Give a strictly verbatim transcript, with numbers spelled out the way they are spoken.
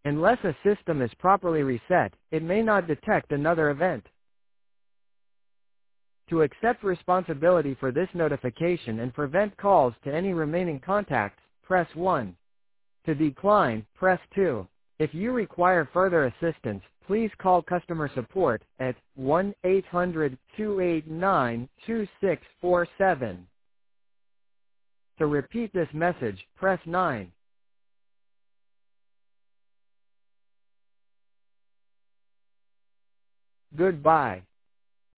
Unless a system is properly reset, it may not detect another event. To accept responsibility for this notification and prevent calls to any remaining contacts, press one. To decline, press two. If you require further assistance, please call customer support at one eight hundred, two eight nine, two six four seven. To repeat this message, press nine. Goodbye.